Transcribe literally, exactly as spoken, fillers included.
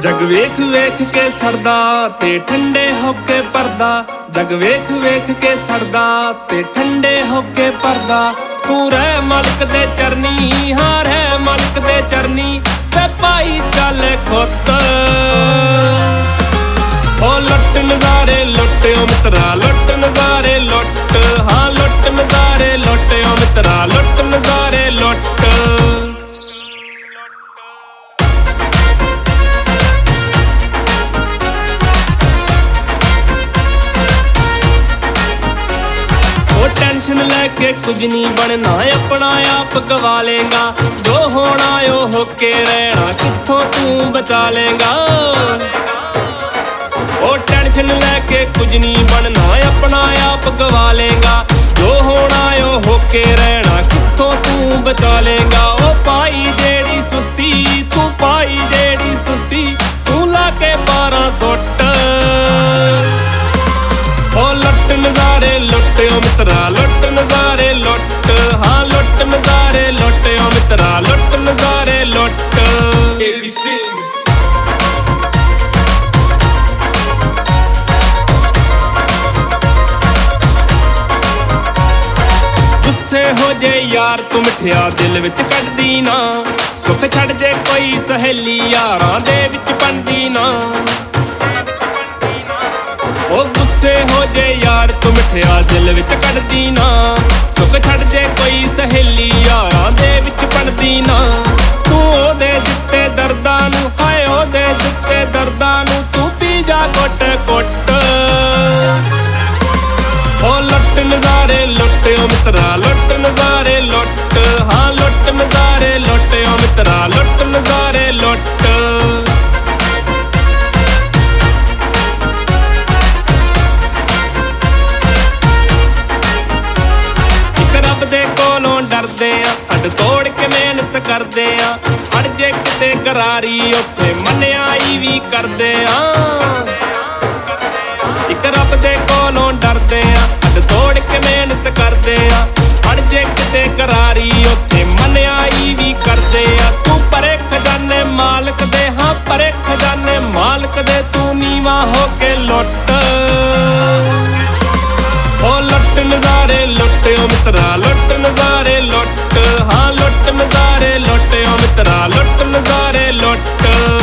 जग वेख वेख के सड़दा ते ठंडे होके परदा, जग वेख वेख के सड़दा ते ठंडे होके परदा। तू रह मालिक दे चरनी, हाँ रह मालिक दे चरनी, ते पाई चल खुत। ओ लुट नजारे लुट ओ मित्रा, लुट नजारे लुट, हाँ लुट नजारे लुट ओ मित्रा, लुट नजारे लुट। टेंशन लेके कुछ नहीं बनना, अपना आप गवा लेगा, जो होना यो होके रहना, कित्थों तू बचा लेगा। ओ टेंशन लेके कुछ नहीं बनना, अपना आप गवा लेगा, जो होना यो होके रहना, कित्थों तू बचा लेगा। ओ पाई जेड़ी सुस्ती, तू पाई जेड़ी सुस्ती, तू लाके बारह सुट। ओ लुट नजारे लुट ओ मित्रा, लुट नजारे लुट, हाँ लुट नजारे लुट ओ मित्रा, लुट नजारे लुट। गुस्से हो जे यार तू मिठिया दिल विच कटदी ना, सुख छड़ जे कोई सहेली यारां दे विच बनदी ना। ओ गुस्से हो जे यार तू मिठिया दिल विच कटदी ना, सुख छड़ जे कोई सहेली यारां दे विच बनदी ना। तू ओदे दित्ते दर्दां नूं, हाय ओदे दित्ते दर्दां नूं, तू पी जा घुट घुट। ओ लुट नजारे लुट ओ मित्रा, लुट नजारे लुट, हाँ लुट नजारे लुट ओ मित्रा, लुट नजारे लुट। डरदे आ हड तोड़ के मेहनत करदे आ, हड़ जे किते गरारी उत्थे मन्याई भी करदे आ। इक रब दे कोलों डरदे आ हड तोड़ के मेहनत करदे आ, हड़ जे किते गरारी उत्थे मन्याई भी करदे आ। तू परे खजाने मालक दे, हाँ परे खजाने मालक दे, तू नीवा होके लुट। ओ लुट नजारे लुट ओ मित्रा, लुट नजारे लुट, हाँ लुट नजारे लुट ओ मित्रा, लुट नजारे लुट।